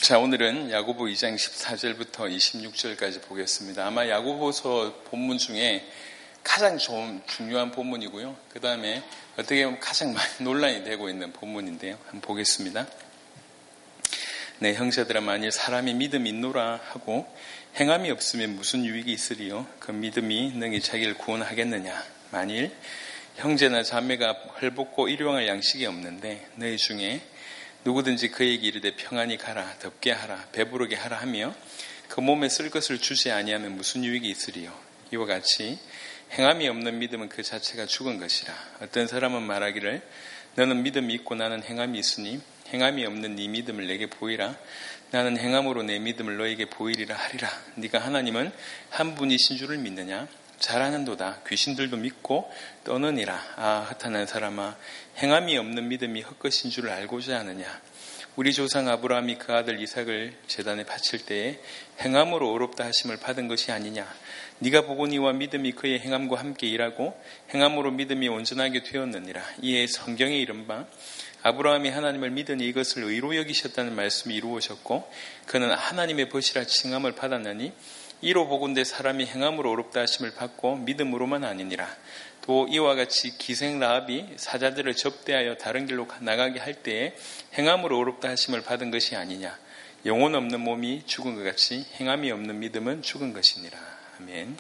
자, 오늘은 야고보 2장 14절부터 26절까지 보겠습니다. 아마 야고보서 본문 중에 가장 중요한 본문이고요. 그 다음에 어떻게 보면 가장 많이 논란이 되고 있는 본문인데요. 한번 보겠습니다. 네, 형제들아, 만일 사람이 믿음이 있노라 하고 행함이 없으면 무슨 유익이 있으리요? 그 믿음이 능히 자기를 구원하겠느냐? 만일 형제나 자매가 헐벗고 일용할 양식이 없는데 너희 중에 누구든지 그에게 이르되 평안히 가라, 덥게 하라, 배부르게 하라 하며 그 몸에 쓸 것을 주지 아니하면 무슨 유익이 있으리요? 이와 같이 행함이 없는 믿음은 그 자체가 죽은 것이라. 어떤 사람은 말하기를 너는 믿음이 있고 나는 행함이 있으니 행함이 없는 네 믿음을 내게 보이라. 나는 행함으로 내 믿음을 너에게 보이리라 하리라. 네가 하나님은 한 분이신 줄을 믿느냐? 잘하는도다. 귀신들도 믿고 떠느니라. 아, 허탄한 사람아, 행함이 없는 믿음이 헛것인 줄을 알고자 하느냐? 우리 조상 아브라함이 그 아들 이삭을 제단에 바칠 때에 행함으로 의롭다 하심을 받은 것이 아니냐? 네가 보고니와 믿음이 그의 행함과 함께 일하고 행함으로 믿음이 온전하게 되었느니라. 이에 성경에 이른 바 아브라함이 하나님을 믿으니 이것을 의로 여기셨다는 말씀이 이루어졌고 그는 하나님의 벗이라 칭함을 받았느니 이로 보건대 사람이 행함으로 의롭다 하심을 받고 믿음으로만 아니니라. 또 이와 같이 기생 라합이 사자들을 접대하여 다른 길로 나가게 할 때에 행함으로 의롭다 하심을 받은 것이 아니냐. 영혼 없는 몸이 죽은 것 같이 행함이 없는 믿음은 죽은 것이니라. 아멘.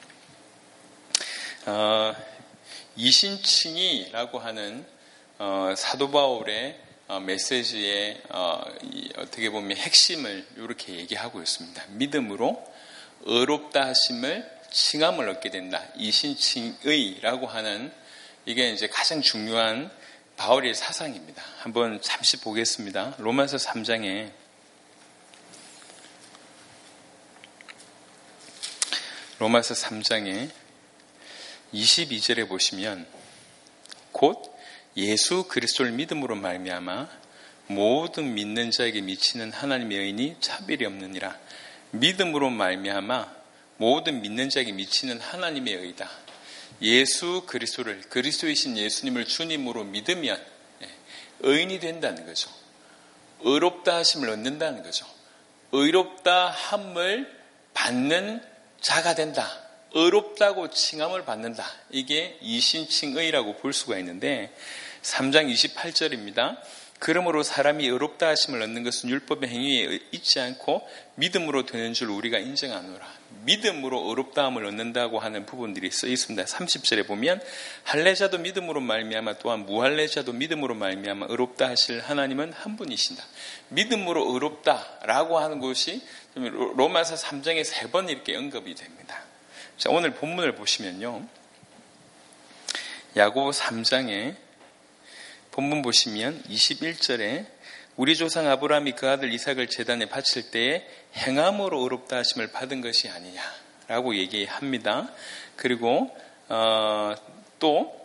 이신칭이라고 하는 사도 바울의 메시지의 어떻게 보면 핵심을 이렇게 얘기하고 있습니다. 믿음으로 의롭다 하심을 칭함을 얻게 된다. 이신칭의라고 하는 이게 이제 가장 중요한 바울의 사상입니다. 한번 잠시 보겠습니다. 로마서 3장에 로마서 3장에 22절에 보시면 곧 예수 그리스도를 믿음으로 말미암아 모든 믿는 자에게 미치는 하나님의 의인이 차별이 없느니라. 믿음으로 말미암아 모든 믿는 자에게 미치는 하나님의 의다. 예수 그리스도를, 그리스도이신 예수님을 주님으로 믿으면 의인이 된다는 거죠. 의롭다 하심을 얻는다는 거죠. 의롭다 함을 받는 자가 된다. 의롭다고 칭함을 받는다. 이게 이신칭의라고 볼 수가 있는데 3장 28절입니다. 그러므로 사람이 의롭다 하심을 얻는 것은 율법의 행위에 있지 않고 믿음으로 되는 줄 우리가 인정하노라. 믿음으로 의롭다함을 얻는다고 하는 부분들이 써 있습니다. 30절에 보면 할례자도 믿음으로 말미암아 또한 무할례자도 믿음으로 말미암아 의롭다 하실 하나님은 한 분이신다. 믿음으로 의롭다라고 하는 것이 로마서 3장에 3번 이렇게 언급이 됩니다. 자, 오늘 본문을 보시면요. 야고보 3장에 본문 보시면 21절에 우리 조상 아브라함이 그 아들 이삭을 제단에 바칠 때에 행함으로 의롭다 하심을 받은 것이 아니냐라고 얘기합니다. 그리고 또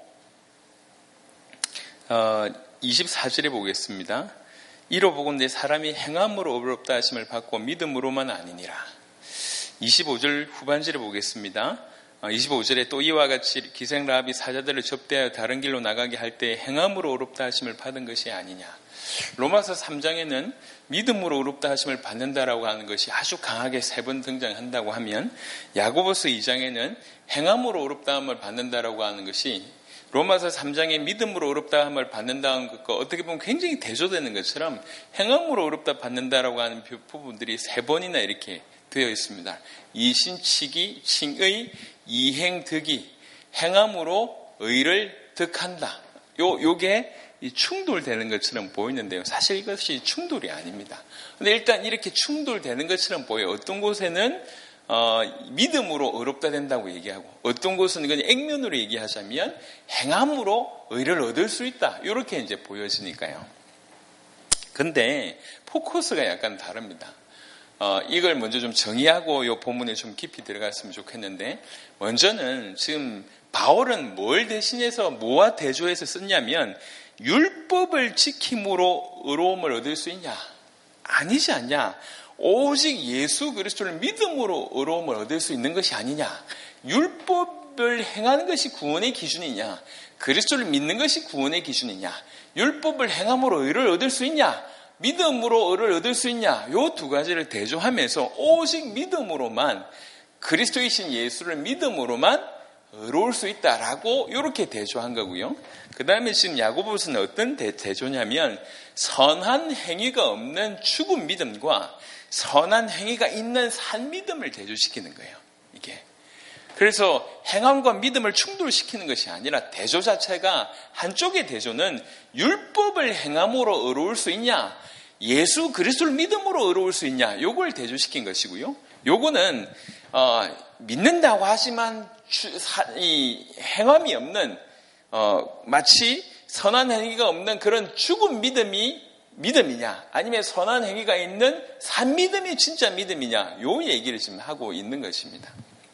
24절에 보겠습니다. 이로 보건대 사람이 행함으로 의롭다 하심을 받고 믿음으로만 아니니라. 25절 후반절에 보겠습니다. 25절에 또 이와 같이 기생 라합이 사자들을 접대하여 다른 길로 나가게 할 때 행함으로 의롭다 하심을 받은 것이 아니냐. 로마서 3장에는 믿음으로 의롭다 하심을 받는다라고 하는 것이 아주 강하게 3번 등장한다고 하면 야고보서 2장에는 행함으로 의롭다 함을 받는다라고 하는 것이 로마서 3장에 믿음으로 의롭다 함을 받는다는 것과 어떻게 보면 굉장히 대조되는 것처럼 행함으로 의롭다 받는다라고 하는 부분들이 3번이나 이렇게 되어 있습니다. 이신치기, 칭의, 이행득이, 행함으로 의를 득한다. 요게 충돌되는 것처럼 보이는데요. 사실 이것이 충돌이 아닙니다. 근데 일단 이렇게 충돌되는 것처럼 보여요. 어떤 곳에는 믿음으로 의롭다 된다고 얘기하고 어떤 곳은 이건 액면으로 얘기하자면 행함으로 의를 얻을 수 있다. 이렇게 이제 보여지니까요. 근데 포커스가 약간 다릅니다. 이걸 먼저 좀 정의하고 이 본문에 좀 깊이 들어갔으면 좋겠는데 먼저는 지금 바울은 뭘 대신해서 뭐와 대조해서 썼냐면 율법을 지킴으로 의로움을 얻을 수 있냐? 아니지 않냐? 오직 예수 그리스도를 믿음으로 의로움을 얻을 수 있는 것이 아니냐? 율법을 행하는 것이 구원의 기준이냐? 그리스도를 믿는 것이 구원의 기준이냐? 율법을 행함으로 의를 얻을 수 있냐? 믿음으로 의를 얻을 수 있냐? 요 두 가지를 대조하면서 오직 믿음으로만, 그리스도이신 예수를 믿음으로만 의로울 수 있다라고 이렇게 대조한 거고요. 그 다음에 지금 야고보서는 어떤 대조냐면 선한 행위가 없는 죽은 믿음과 선한 행위가 있는 산 믿음을 대조시키는 거예요. 이게. 그래서 행함과 믿음을 충돌시키는 것이 아니라 대조 자체가, 한쪽의 대조는 율법을 행함으로 의로울 수 있냐, 예수 그리스도를 믿음으로 의로울 수 있냐, 요걸 대조시킨 것이고요. 요거는 믿는다고 하지만 이 행함이 없는, 마치 선한 행위가 없는 그런 죽은 믿음이 믿음이냐, 아니면 선한 행위가 있는 산 믿음이 진짜 믿음이냐, 요 얘기를 지금 하고 있는 것입니다.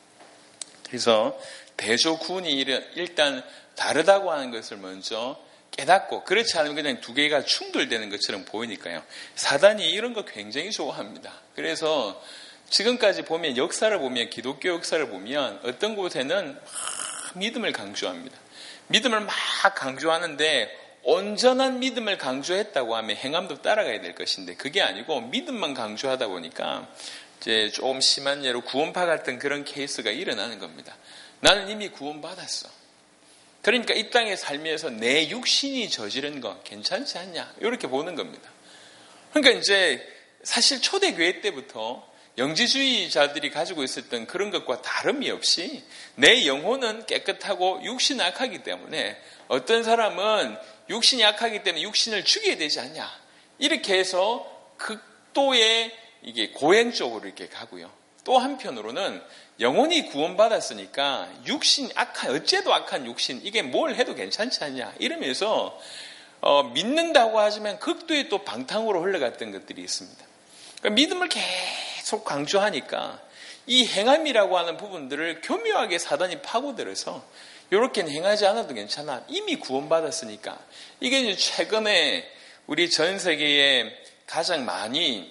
그래서 대조 구분이 일단 다르다고 하는 것을 먼저 깨닫고, 그렇지 않으면 그냥 두 개가 충돌되는 것처럼 보이니까요. 사단이 이런 거 굉장히 좋아합니다. 그래서 지금까지 보면, 역사를 보면, 기독교 역사를 보면 어떤 곳에는 믿음을 강조합니다. 믿음을 막 강조하는데 온전한 믿음을 강조했다고 하면 행함도 따라가야 될 것인데, 그게 아니고 믿음만 강조하다 보니까 이제 조금 심한 예로 구원파 같은 그런 케이스가 일어나는 겁니다. 나는 이미 구원받았어. 그러니까 이 땅에 살면서 내 육신이 저지른 거 괜찮지 않냐, 이렇게 보는 겁니다. 그러니까 이제 사실 초대교회 때부터 영지주의자들이 가지고 있었던 그런 것과 다름이 없이 내 영혼은 깨끗하고 육신은 악하기 때문에, 어떤 사람은 육신이 악하기 때문에 육신을 죽여야 되지 않냐, 이렇게 해서 극도의 이게 고행 쪽으로 이렇게 가고요. 또 한편으로는 영혼이 구원받았으니까 육신 악한, 어째도 악한 육신, 이게 뭘 해도 괜찮지 않냐, 이러면서 믿는다고 하지만 극도의 또 방탕으로 흘러갔던 것들이 있습니다. 그러니까 믿음을 계속 강조하니까 이 행함이라고 하는 부분들을 교묘하게 사단이 파고들어서 이렇게는 행하지 않아도 괜찮아, 이미 구원받았으니까. 이게 이제 최근에 우리 전 세계에 가장 많이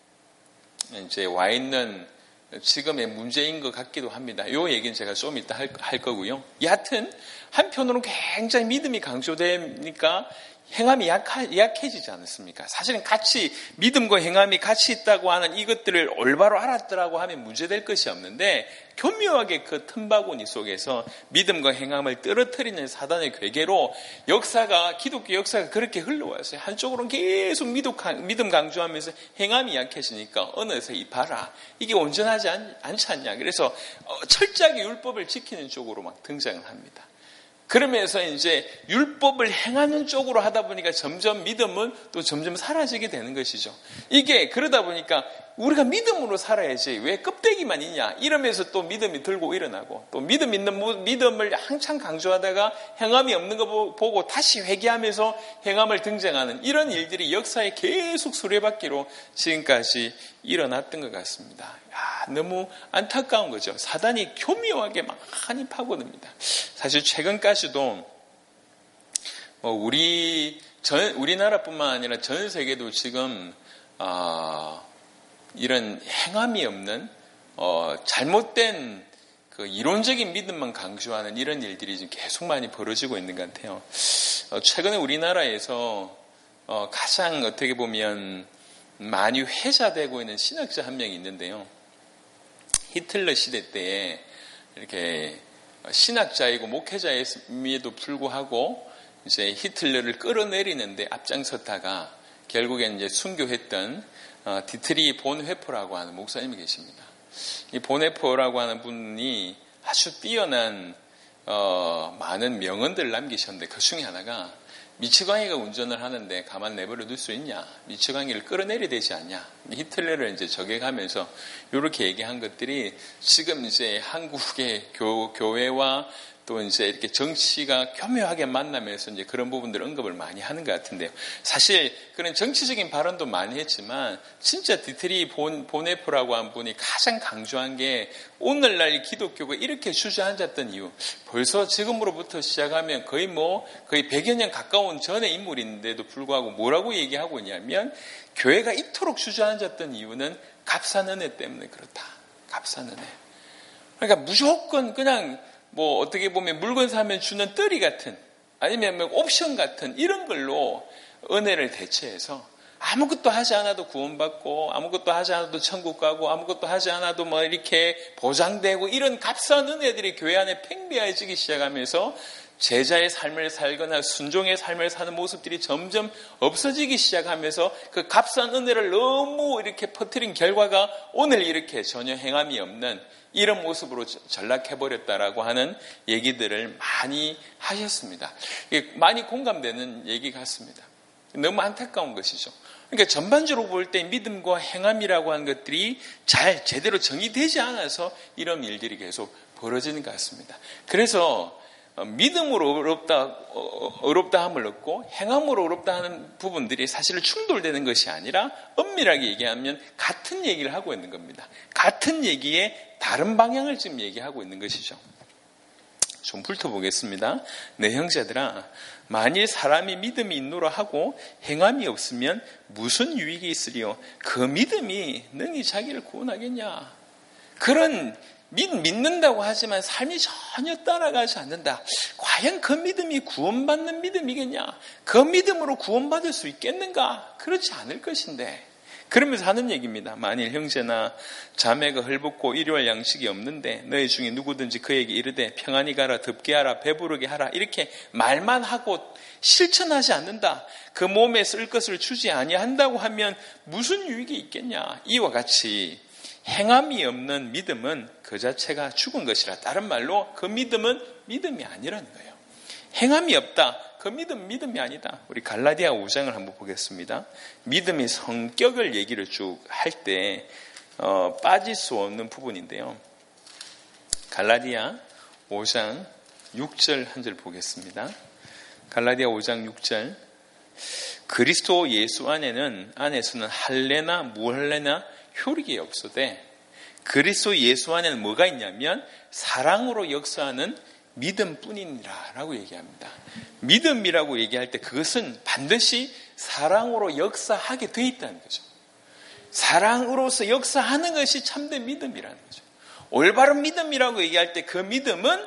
이제 와 있는 지금의 문제인 것 같기도 합니다. 이 얘기는 제가 좀 이따 할 거고요. 여하튼 한편으로는 굉장히 믿음이 강조되니까 행함이 약해지지 않습니까? 사실은 같이 믿음과 행함이 같이 있다고 하는 이것들을 올바로 알았더라고 하면 문제될 것이 없는데, 교묘하게 그 틈바구니 속에서 믿음과 행함을 떨어뜨리는 사단의 괴계로 역사가, 기독교 역사가 그렇게 흘러왔어요. 한쪽으로는 계속 믿음 강조하면서 행함이 약해지니까 어느새 봐라, 이게 온전하지 않지 않냐, 그래서 철저하게 율법을 지키는 쪽으로 막 등장을 합니다. 그러면서 이제 율법을 행하는 쪽으로 하다 보니까 점점 믿음은 또 점점 사라지게 되는 것이죠. 이게 그러다 보니까 우리가 믿음으로 살아야지 왜 껍데기만 있냐, 이러면서 또 믿음이 들고 일어나고, 또 믿음 있는 믿음을 한참 강조하다가 행함이 없는 거 보고 다시 회개하면서 행함을 등장하는 이런 일들이 역사에 계속 수레바퀴로 지금까지 일어났던 것 같습니다. 너무 안타까운 거죠. 사단이 교묘하게 많이 파고듭니다. 사실 최근까지도 우리나라뿐만 아니라 전 세계도 지금 이런 행함이 없는 잘못된 그 이론적인 믿음만 강조하는 이런 일들이 지금 계속 많이 벌어지고 있는 것 같아요. 최근에 우리나라에서 가장 어떻게 보면 많이 회자되고 있는 신학자 한 명이 있는데요. 히틀러 시대 때에 이렇게 신학자이고 목회자임에도 불구하고 이제 히틀러를 끌어내리는데 앞장섰다가 결국엔 이제 순교했던 디트리 본회퍼라고 하는 목사님이 계십니다. 이 본회퍼라고 하는 분이 아주 뛰어난 많은 명언들을 남기셨는데, 그 중에 하나가 미치광이가 운전을 하는데 가만 내버려 둘 수 있냐? 미치광이를 끌어내려야 되지 않냐? 히틀러를 이제 저격하면서 이렇게 얘기한 것들이 지금 이제 한국의 교회와 또 이제 이렇게 정치가 교묘하게 만나면서 이제 그런 부분들 언급을 많이 하는 것 같은데요. 사실 그런 정치적인 발언도 많이 했지만 진짜 디트리 본회퍼라고 한 분이 가장 강조한 게 오늘날 기독교가 이렇게 주저앉았던 이유, 벌써 지금으로부터 시작하면 거의 100여 년 가까운 전의 인물인데도 불구하고 뭐라고 얘기하고 있냐면, 교회가 이토록 주저앉았던 이유는 값싼 은혜 때문에 그렇다. 값싼 은혜. 그러니까 무조건 그냥 어떻게 보면 물건 사면 주는 떨이 같은, 아니면 옵션 같은 이런 걸로 은혜를 대체해서 아무것도 하지 않아도 구원받고 아무것도 하지 않아도 천국 가고 아무것도 하지 않아도 뭐 이렇게 보장되고 이런 값싼 은혜들이 교회 안에 팽배해지기 시작하면서 제자의 삶을 살거나 순종의 삶을 사는 모습들이 점점 없어지기 시작하면서 그 값싼 은혜를 너무 이렇게 퍼뜨린 결과가 오늘 이렇게 전혀 행함이 없는 이런 모습으로 전락해버렸다라고 하는 얘기들을 많이 하셨습니다. 많이 공감되는 얘기 같습니다. 너무 안타까운 것이죠. 그러니까 전반적으로 볼 때 믿음과 행함이라고 하는 것들이 잘 제대로 정의되지 않아서 이런 일들이 계속 벌어지는 것 같습니다. 그래서 믿음으로 어렵다 함을 얻고 행함으로 어렵다 하는 부분들이 사실 충돌되는 것이 아니라 엄밀하게 얘기하면 같은 얘기를 하고 있는 겁니다. 같은 얘기에 다른 방향을 지금 얘기하고 있는 것이죠. 좀 훑어보겠습니다. 내 형제들아, 만일 사람이 믿음이 있노라 하고 행함이 없으면 무슨 유익이 있으리요? 그 믿음이 능히 자기를 구원하겠냐? 그런 믿는다고 하지만 삶이 전혀 따라가지 않는다. 과연 그 믿음이 구원받는 믿음이겠냐? 그 믿음으로 구원받을 수 있겠는가? 그렇지 않을 것인데. 그러면서 하는 얘기입니다. 만일 형제나 자매가 헐벗고 일용할 양식이 없는데 너희 중에 누구든지 그에게 이르되 평안히 가라, 덥게 하라, 배부르게 하라 이렇게 말만 하고 실천하지 않는다. 그 몸에 쓸 것을 주지 아니한다고 하면 무슨 유익이 있겠냐? 이와 같이 행함이 없는 믿음은 그 자체가 죽은 것이라. 다른 말로 그 믿음은 믿음이 아니라는 거예요. 행함이 없다. 그 믿음이 아니다. 우리 갈라디아 5장을 한번 보겠습니다. 믿음의 성격을 얘기를 쭉 할 때 빠질 수 없는 부분인데요. 갈라디아 5장 6절 한 절 보겠습니다. 갈라디아 5장 6절. 그리스도 예수 안에서는 할례나 무할례나 효력이 없으되 그리스도 예수 안에는 뭐가 있냐면 사랑으로 역사하는 믿음뿐이니라 라고 얘기합니다. 믿음이라고 얘기할 때 그것은 반드시 사랑으로 역사하게 돼 있다는 거죠. 사랑으로서 역사하는 것이 참된 믿음이라는 거죠. 올바른 믿음이라고 얘기할 때 그 믿음은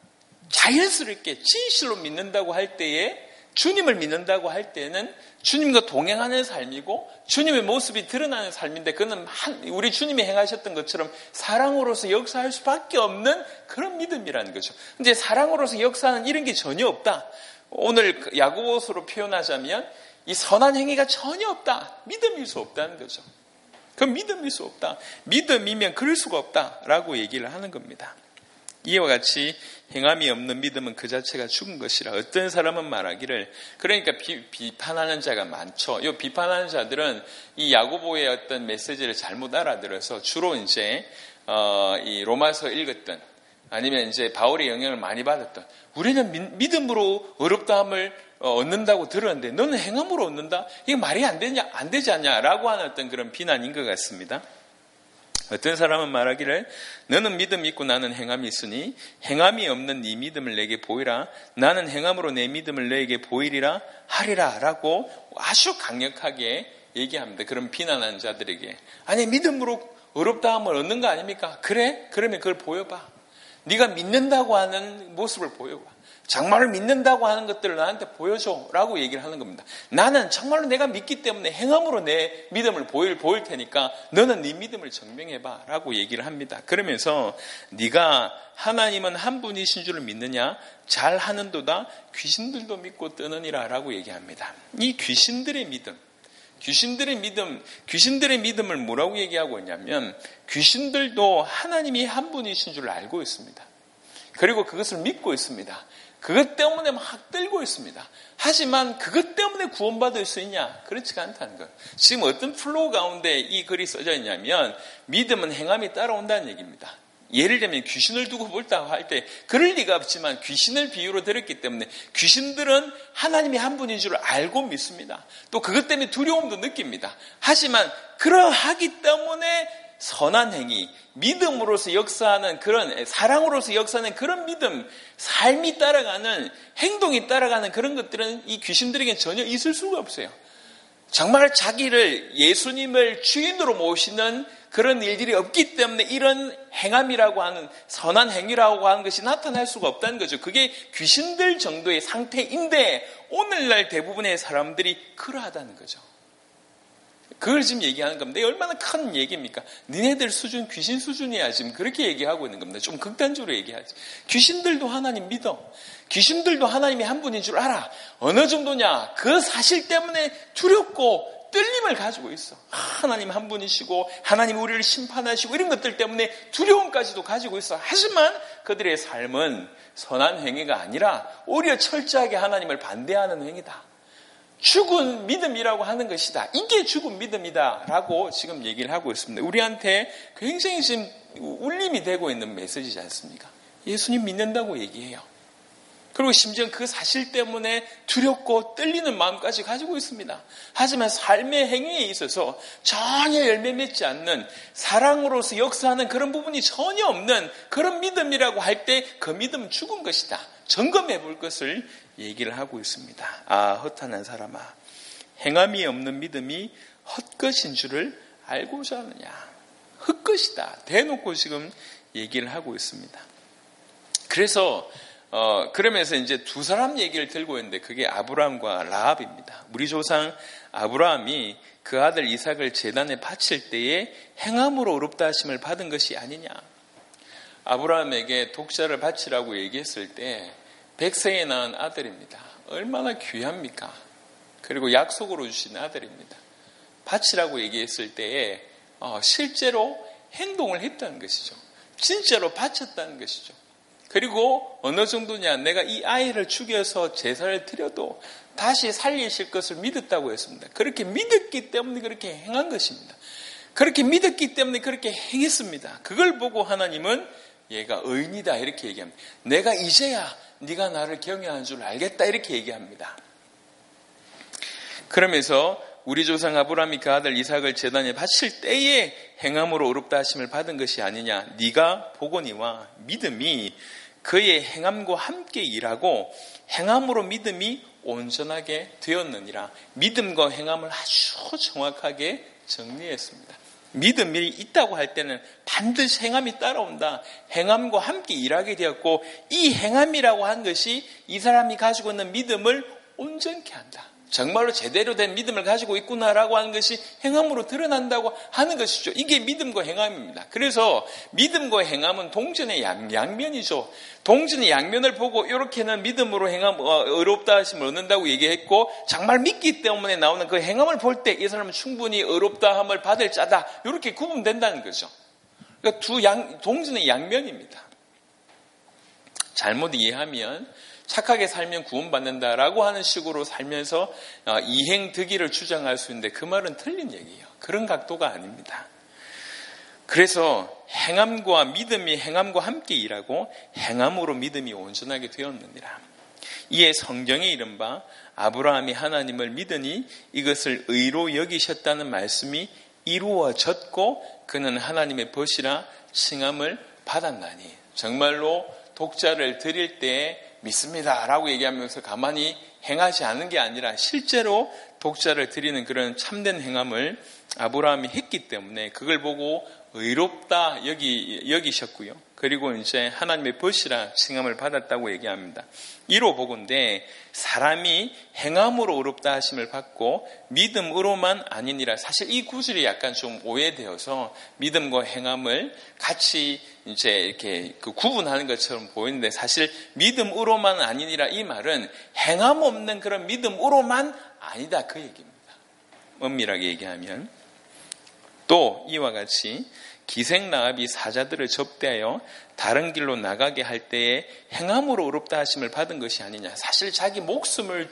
자연스럽게 진실로 믿는다고 할 때에, 주님을 믿는다고 할 때는 주님과 동행하는 삶이고 주님의 모습이 드러나는 삶인데, 그는 우리 주님이 행하셨던 것처럼 사랑으로서 역사할 수밖에 없는 그런 믿음이라는 거죠. 근데 사랑으로서 역사하는 이런 게 전혀 없다. 오늘 야고보서로 표현하자면 이 선한 행위가 전혀 없다. 믿음일 수 없다는 거죠. 그건 믿음일 수 없다. 믿음이면 그럴 수가 없다라고 얘기를 하는 겁니다. 이와 같이 행함이 없는 믿음은 그 자체가 죽은 것이라. 어떤 사람은 말하기를, 그러니까 비판하는 자가 많죠. 이 비판하는 자들은 이 야고보의 어떤 메시지를 잘못 알아들어서 주로 이제 이 로마서 읽었던, 아니면 이제 바울의 영향을 많이 받았던, 우리는 믿음으로 어렵다함을 얻는다고 들었는데 너는 행함으로 얻는다? 이게 말이 안 되지 않냐라고 하는 어떤 그런 비난인 것 같습니다. 어떤 사람은 말하기를, 너는 믿음이 있고 나는 행함이 있으니 행함이 없는 네 믿음을 내게 보이라. 나는 행함으로 내 믿음을 너에게 보이리라 하리라 라고 아주 강력하게 얘기합니다. 그런 비난하는 자들에게. 아니, 믿음으로 어렵다함을 얻는 거 아닙니까? 그래? 그러면 그걸 보여봐. 네가 믿는다고 하는 모습을 보여봐. 정말로 믿는다고 하는 것들을 나한테 보여줘 라고 얘기를 하는 겁니다. 나는 정말로 내가 믿기 때문에 행함으로 내 믿음을 보일 테니까 너는 네 믿음을 증명해봐 라고 얘기를 합니다. 그러면서 네가 하나님은 한 분이신 줄을 믿느냐? 잘하는도다 귀신들도 믿고 뜨느니라 라고 얘기합니다. 이 귀신들의 믿음을 뭐라고 얘기하고 있냐면, 귀신들도 하나님이 한 분이신 줄 알고 있습니다. 그리고 그것을 믿고 있습니다. 그것 때문에 막 떨고 있습니다. 하지만 그것 때문에 구원받을 수 있냐? 그렇지가 않다는 거예요. 지금 어떤 플로우 가운데 이 글이 써져 있냐면, 믿음은 행함이 따라온다는 얘기입니다. 예를 들면 귀신을 두고 볼다고 할 때 그럴 리가 없지만 귀신을 비유로 들었기 때문에 귀신들은 하나님이 한 분인 줄 알고 믿습니다. 또 그것 때문에 두려움도 느낍니다. 하지만 그러하기 때문에 선한 행위, 믿음으로서 역사하는 그런, 사랑으로서 역사하는 그런 믿음, 삶이 따라가는, 행동이 따라가는 그런 것들은 이 귀신들에게는 전혀 있을 수가 없어요. 정말 자기를, 예수님을 주인으로 모시는 그런 일들이 없기 때문에 이런 행함이라고 하는, 선한 행위라고 하는 것이 나타날 수가 없다는 거죠. 그게 귀신들 정도의 상태인데 오늘날 대부분의 사람들이 그러하다는 거죠. 그걸 지금 얘기하는 겁니다. 얼마나 큰 얘기입니까? 니네들 수준 귀신 수준이야. 지금 그렇게 얘기하고 있는 겁니다. 좀 극단적으로 얘기하지. 귀신들도 하나님 믿어. 귀신들도 하나님이 한 분인 줄 알아. 어느 정도냐? 그 사실 때문에 두렵고 떨림을 가지고 있어. 하나님 한 분이시고 하나님 우리를 심판하시고 이런 것들 때문에 두려움까지도 가지고 있어. 하지만 그들의 삶은 선한 행위가 아니라 오히려 철저하게 하나님을 반대하는 행위다. 죽은 믿음이라고 하는 것이다. 이게 죽은 믿음이다 라고 지금 얘기를 하고 있습니다. 우리한테 굉장히 지금 울림이 되고 있는 메시지지 않습니까? 예수님 믿는다고 얘기해요. 그리고 심지어 그 사실 때문에 두렵고 떨리는 마음까지 가지고 있습니다. 하지만 삶의 행위에 있어서 전혀 열매 맺지 않는, 사랑으로서 역사하는 그런 부분이 전혀 없는 그런 믿음이라고 할 때 그 믿음은 죽은 것이다. 점검해 볼 것을 얘기를 하고 있습니다. 아, 허탄한 사람아, 행함이 없는 믿음이 헛것인 줄을 알고자 하느냐. 헛것이다. 대놓고 지금 얘기를 하고 있습니다. 그래서 그러면서 이제 두 사람 얘기를 들고 있는데 그게 아브라함과 라합입니다. 우리 조상 아브라함이 그 아들 이삭을 제단에 바칠 때에 행함으로 의롭다 하심을 받은 것이 아니냐. 아브라함에게 독자를 바치라고 얘기했을 때 100세에 낳은 아들입니다. 얼마나 귀합니까? 그리고 약속으로 주신 아들입니다. 바치라고 얘기했을 때에 실제로 행동을 했다는 것이죠. 진짜로 바쳤다는 것이죠. 그리고 어느 정도냐, 내가 이 아이를 죽여서 제사를 드려도 다시 살리실 것을 믿었다고 했습니다. 그렇게 믿었기 때문에 그렇게 행한 것입니다. 그렇게 믿었기 때문에 그렇게 행했습니다. 그걸 보고 하나님은 얘가 의인이다 이렇게 얘기합니다. 내가 이제야 네가 나를 경외하는 줄 알겠다 이렇게 얘기합니다. 그러면서 우리 조상 아브라함이 그 아들 이삭을 제단에 바칠 때에 행함으로 의롭다 하심을 받은 것이 아니냐. 네가 보거니와 믿음이 그의 행함과 함께 일하고 행함으로 믿음이 온전하게 되었느니라. 믿음과 행함을 아주 정확하게 정리했습니다. 믿음이 있다고 할 때는 반드시 행함이 따라온다. 행함과 함께 일하게 되었고 이 행함이라고 한 것이 이 사람이 가지고 있는 믿음을 온전케 한다. 정말로 제대로 된 믿음을 가지고 있구나라고 하는 것이 행함으로 드러난다고 하는 것이죠. 이게 믿음과 행함입니다. 그래서 믿음과 행함은 동전의 양면이죠. 동전의 양면을 보고 이렇게는 믿음으로 행함, 의롭다 하심을 얻는다고 얘기했고 정말 믿기 때문에 나오는 그 행함을 볼 때 이 사람은 충분히 의롭다함을 받을 자다. 이렇게 구분된다는 거죠. 그러니까 동전의 양면입니다. 잘못 이해하면 착하게 살면 구원받는다라고 하는 식으로 살면서 이행득의를 주장할 수 있는데 그 말은 틀린 얘기예요. 그런 각도가 아닙니다. 그래서 행함과 믿음이 행함과 함께 일하고 행함으로 믿음이 온전하게 되었느니라. 이에 성경에 이른바 아브라함이 하나님을 믿으니 이것을 의로 여기셨다는 말씀이 이루어졌고 그는 하나님의 벗이라 칭함을 받았나니. 정말로 독자를 드릴 때 믿습니다 라고 얘기하면서 가만히 행하지 않은 게 아니라 실제로 독자를 드리는 그런 참된 행함을 아브라함이 했기 때문에 그걸 보고 의롭다 여기셨고요. 그리고 이제 하나님의 벗이라 칭함을 받았다고 얘기합니다. 이로 보건대 사람이 행함으로 의롭다 하심을 받고 믿음으로만 아니니라. 사실 이 구절이 약간 좀 오해되어서 믿음과 행함을 같이 이제 이렇게 구분하는 것처럼 보이는데 사실 믿음으로만 아니니라 이 말은 행함 없는 그런 믿음으로만 아니다 그 얘기입니다. 엄밀하게 얘기하면 또 이와 같이 기생라합이 사자들을 접대하여 다른 길로 나가게 할 때에 행함으로 의롭다 하심을 받은 것이 아니냐. 사실 자기 목숨을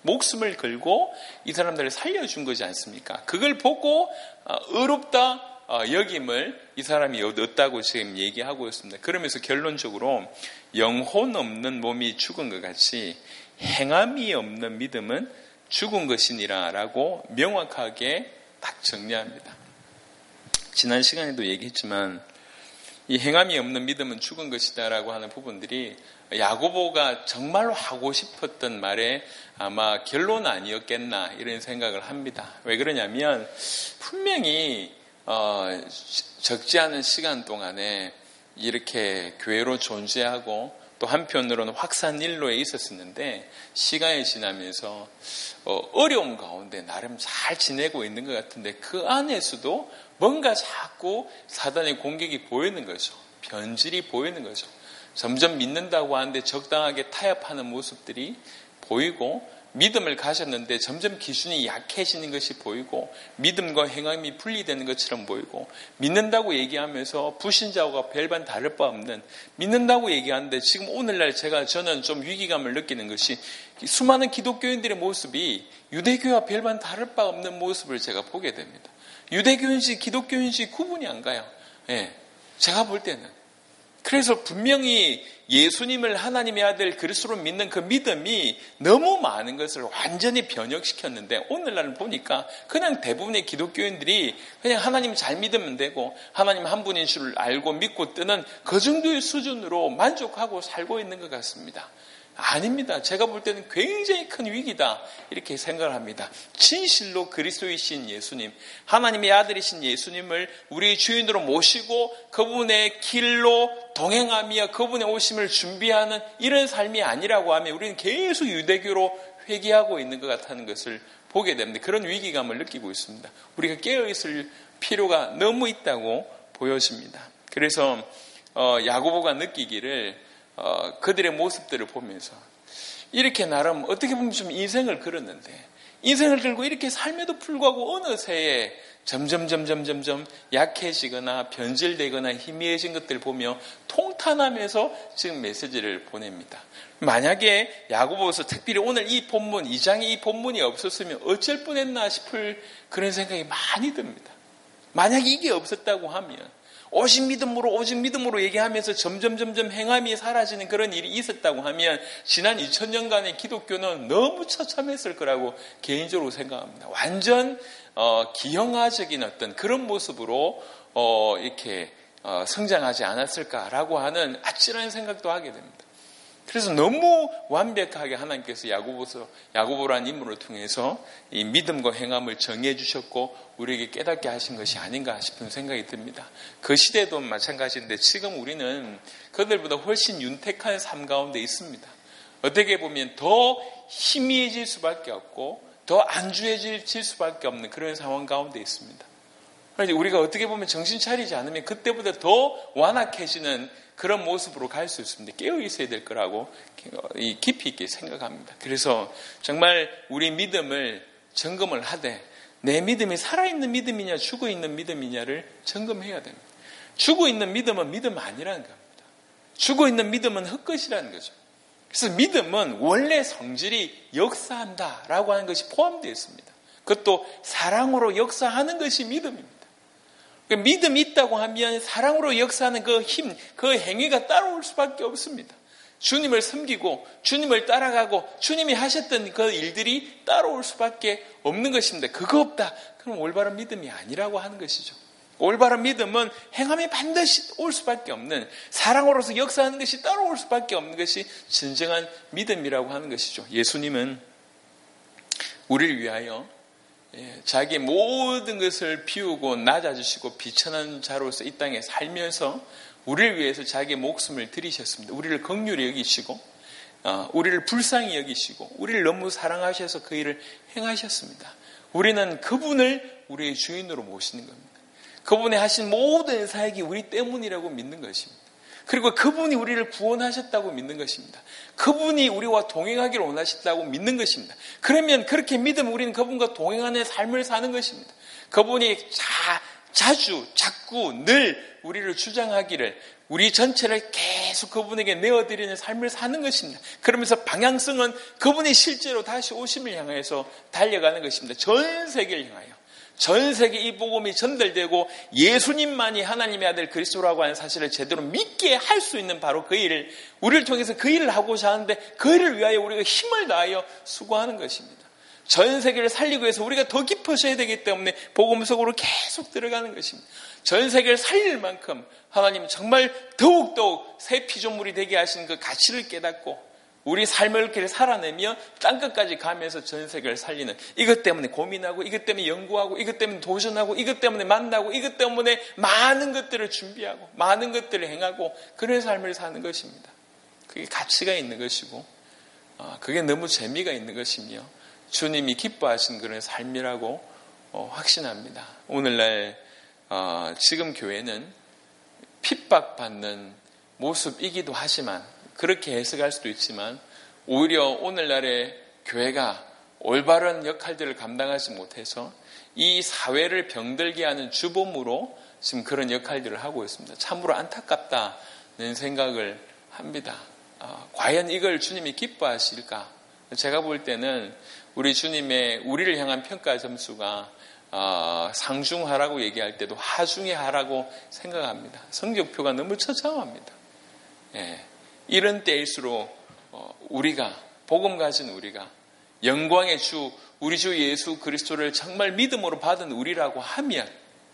걸고 이 사람들을 살려준 거지 않습니까? 그걸 보고 의롭다 여김을 이 사람이 얻었다고 지금 얘기하고 있습니다. 그러면서 결론적으로 영혼 없는 몸이 죽은 것 같이 행함이 없는 믿음은 죽은 것이니라 라고 명확하게 딱 정리합니다. 지난 시간에도 얘기했지만 이 행함이 없는 믿음은 죽은 것이다 라고 하는 부분들이 야고보가 정말로 하고 싶었던 말의 아마 결론 아니었겠나 이런 생각을 합니다. 왜 그러냐면 분명히 적지 않은 시간 동안에 이렇게 교회로 존재하고 또 한편으로는 확산일로에 있었었는데 시간이 지나면서 어려움 가운데 나름 잘 지내고 있는 것 같은데 그 안에서도 뭔가 자꾸 사단의 공격이 보이는 거죠. 변질이 보이는 거죠. 점점 믿는다고 하는데 적당하게 타협하는 모습들이 보이고 믿음을 가졌는데 점점 기준이 약해지는 것이 보이고 믿음과 행함이 분리되는 것처럼 보이고 믿는다고 얘기하면서 불신자와 별반 다를 바 없는 믿는다고 얘기하는데 지금 오늘날 저는 좀 위기감을 느끼는 것이 수많은 기독교인들의 모습이 유대교와 별반 다를 바 없는 모습을 제가 보게 됩니다. 유대교인지 기독교인지 구분이 안 가요. 예, 제가 볼 때는. 그래서 분명히 예수님을 하나님의 아들 그리스도로 믿는 그 믿음이 너무 많은 것을 완전히 변혁시켰는데 오늘날은 보니까 그냥 대부분의 기독교인들이 그냥 하나님 잘 믿으면 되고 하나님 한 분인 줄 알고 믿고 뜨는 그 정도의 수준으로 만족하고 살고 있는 것 같습니다. 아닙니다. 제가 볼 때는 굉장히 큰 위기다 이렇게 생각을 합니다. 진실로 그리스도이신 예수님, 하나님의 아들이신 예수님을 우리 주인으로 모시고 그분의 길로 동행하며 그분의 오심을 준비하는 이런 삶이 아니라고 하면 우리는 계속 유대교로 회귀하고 있는 것 같다는 것을 보게 됩니다. 그런 위기감을 느끼고 있습니다. 우리가 깨어있을 필요가 너무 있다고 보여집니다. 그래서 야고보가 느끼기를 그들의 모습들을 보면서 이렇게 나름 어떻게 보면 좀 인생을 걸었는데 인생을 걸고 이렇게 삶에도 불구하고 어느새에 점점 약해지거나 변질되거나 희미해진 것들을 보며 통탄하면서 지금 메시지를 보냅니다. 만약에 야고보서 특별히 오늘 이 본문 2장에 이 본문이 없었으면 어쩔 뻔했나 싶을 그런 생각이 많이 듭니다. 만약에 이게 없었다고 하면 오직 믿음으로 얘기하면서 점점 행함이 사라지는 그런 일이 있었다고 하면 지난 2000년간의 기독교는 너무 처참했을 거라고 개인적으로 생각합니다. 완전 기형아적인 어떤 그런 모습으로 이렇게 성장하지 않았을까라고 하는 아찔한 생각도 하게 됩니다. 그래서 너무 완벽하게 하나님께서 야고보라는 인물을 통해서 이 믿음과 행함을 정해 주셨고 우리에게 깨닫게 하신 것이 아닌가 싶은 생각이 듭니다. 그 시대도 마찬가지인데 지금 우리는 그들보다 훨씬 윤택한 삶 가운데 있습니다. 어떻게 보면 더 희미해질 수밖에 없고 더 안주해질 수밖에 없는 그런 상황 가운데 있습니다. 그러니까 우리가 어떻게 보면 정신 차리지 않으면 그때보다 더 완악해지는 그런 모습으로 갈 수 있습니다. 깨어 있어야 될 거라고 깊이 있게 생각합니다. 그래서 정말 우리 믿음을 점검을 하되 내 믿음이 살아있는 믿음이냐 죽어있는 믿음이냐를 점검해야 됩니다. 죽어있는 믿음은 믿음 아니라는 겁니다. 죽어있는 믿음은 헛것이라는 거죠. 그래서 믿음은 원래 성질이 역사한다라고 하는 것이 포함되어 있습니다. 그것도 사랑으로 역사하는 것이 믿음입니다. 믿음이 있다고 하면 사랑으로 역사하는 그 힘, 그 행위가 따라올 수밖에 없습니다. 주님을 섬기고 주님을 따라가고 주님이 하셨던 그 일들이 따라올 수밖에 없는 것입니다. 그거 없다. 그럼 올바른 믿음이 아니라고 하는 것이죠. 올바른 믿음은 행함이 반드시 올 수밖에 없는 사랑으로서 역사하는 것이 따라올 수밖에 없는 것이 진정한 믿음이라고 하는 것이죠. 예수님은 우리를 위하여 자기 모든 것을 비우고 낮아지시고 비천한 자로서 이 땅에 살면서 우리를 위해서 자기의 목숨을 들이셨습니다. 우리를 긍휼히 여기시고 우리를 불쌍히 여기시고 우리를 너무 사랑하셔서 그 일을 행하셨습니다. 우리는 그분을 우리의 주인으로 모시는 겁니다. 그분이 하신 모든 사역이 우리 때문이라고 믿는 것입니다. 그리고 그분이 우리를 구원하셨다고 믿는 것입니다. 그분이 우리와 동행하기를 원하셨다고 믿는 것입니다. 그러면 그렇게 믿으면 우리는 그분과 동행하는 삶을 사는 것입니다. 그분이 자꾸 늘 우리를 주장하기를 우리 전체를 계속 그분에게 내어드리는 삶을 사는 것입니다. 그러면서 방향성은 그분이 실제로 다시 오심을 향해서 달려가는 것입니다. 전 세계를 향하여. 전 세계 이 복음이 전달되고 예수님만이 하나님의 아들 그리스도라고 하는 사실을 제대로 믿게 할 수 있는 바로 그 일을 우리를 통해서 그 일을 하고자 하는데 그 일을 위하여 우리가 힘을 다하여 수고하는 것입니다. 전 세계를 살리기 위해서 우리가 더 깊어져야 되기 때문에 복음 속으로 계속 들어가는 것입니다. 전 세계를 살릴 만큼 하나님 정말 더욱더욱 새 피조물이 되게 하신 그 가치를 깨닫고 우리 삶을 이렇게 살아내며 땅끝까지 가면서 전 세계를 살리는 이것 때문에 고민하고 이것 때문에 연구하고 이것 때문에 도전하고 이것 때문에 만나고 이것 때문에 많은 것들을 준비하고 많은 것들을 행하고 그런 삶을 사는 것입니다. 그게 가치가 있는 것이고 그게 너무 재미가 있는 것이며 주님이 기뻐하신 그런 삶이라고 확신합니다. 오늘날 지금 교회는 핍박받는 모습이기도 하지만 그렇게 해석할 수도 있지만 오히려 오늘날의 교회가 올바른 역할들을 감당하지 못해서 이 사회를 병들게 하는 주범으로 지금 그런 역할들을 하고 있습니다. 참으로 안타깝다는 생각을 합니다. 과연 이걸 주님이 기뻐하실까? 제가 볼 때는 우리 주님의 우리를 향한 평가 점수가 상중하라고 얘기할 때도 하중에 하라고 생각합니다. 성적표가 너무 처참합니다. 이런 때일수록 우리가 복음 가진 우리가 영광의 주 우리 주 예수 그리스도를 정말 믿음으로 받은 우리라고 하면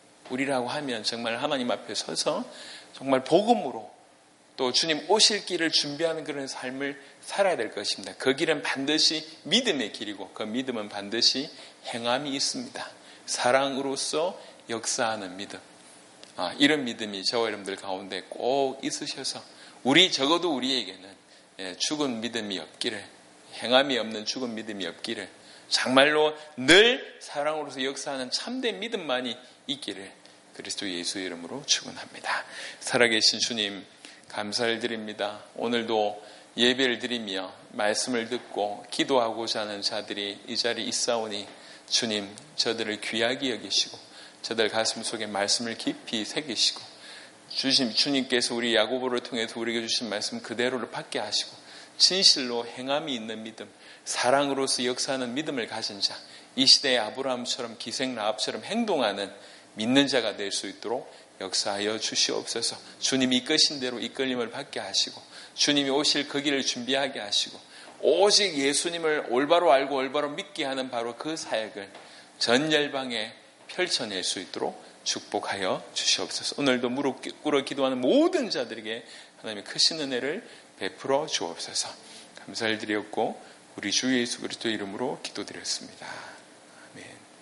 정말 하나님 앞에 서서 정말 복음으로 또 주님 오실 길을 준비하는 그런 삶을 살아야 될 것입니다. 그 길은 반드시 믿음의 길이고 그 믿음은 반드시 행함이 있습니다. 사랑으로서 역사하는 믿음. 이런 믿음이 저와 여러분들 가운데 꼭 있으셔서 적어도 우리에게는 죽은 믿음이 없기를, 행함이 없는 죽은 믿음이 없기를, 정말로 늘 사랑으로서 역사하는 참된 믿음만이 있기를 그리스도 예수의 이름으로 축원합니다. 살아계신 주님 감사를 드립니다. 오늘도 예배를 드리며 말씀을 듣고 기도하고자 하는 자들이 이 자리에 있사오니 주님 저들을 귀하게 여기시고 저들 가슴 속에 말씀을 깊이 새기시고 주님께서 우리 야고보를 통해서 우리에게 주신 말씀 그대로를 받게 하시고 진실로 행함이 있는 믿음, 사랑으로서 역사하는 믿음을 가진 자, 이 시대의 아브라함처럼 기생 라합처럼 행동하는 믿는 자가 될 수 있도록 역사하여 주시옵소서. 주님이 이끄신 대로 이끌림을 받게 하시고 주님이 오실 그 길을 준비하게 하시고 오직 예수님을 올바로 알고 올바로 믿게 하는 바로 그 사역을 전 열방에 펼쳐낼 수 있도록 축복하여 주시옵소서. 오늘도 무릎 꿇어 기도하는 모든 자들에게 하나님의 크신 은혜를 베풀어 주옵소서. 감사를 드렸고 우리 주 예수 그리스도 이름으로 기도드렸습니다. 아멘.